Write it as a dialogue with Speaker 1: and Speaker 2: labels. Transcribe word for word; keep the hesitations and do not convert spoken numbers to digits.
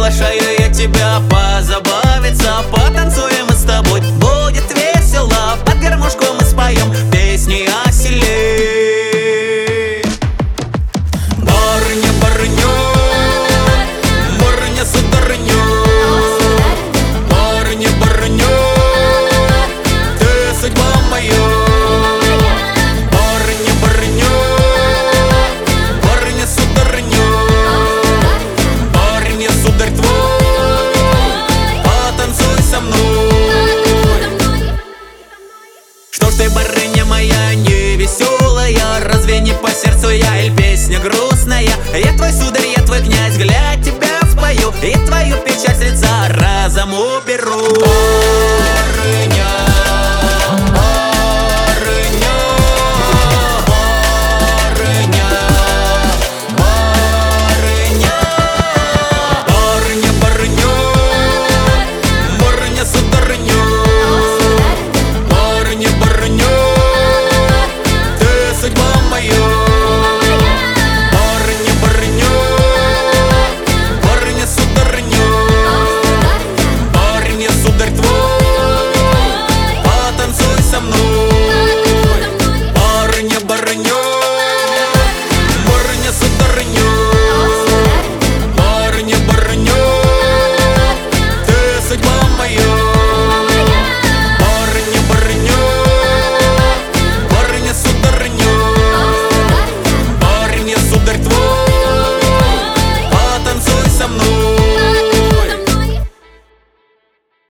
Speaker 1: приглашаю я тебя позабавиться. Потанцуем мы с тобой, будет весело. Под гармошку мы споем песни о селе. Барыня, барыня, барыня, сударыня, барыня, барыня, ты судьба моя. Барыня, барыня, барыня, сударыня, барыня, сударь твой, потанцуй со мной. Что ж ты, барыня моя, не веселая? Разве не по сердцу я, или песня грустная? Я твой сударь, я твой князь, глядь, тебя спою, и твою печаль с лица разом уберу.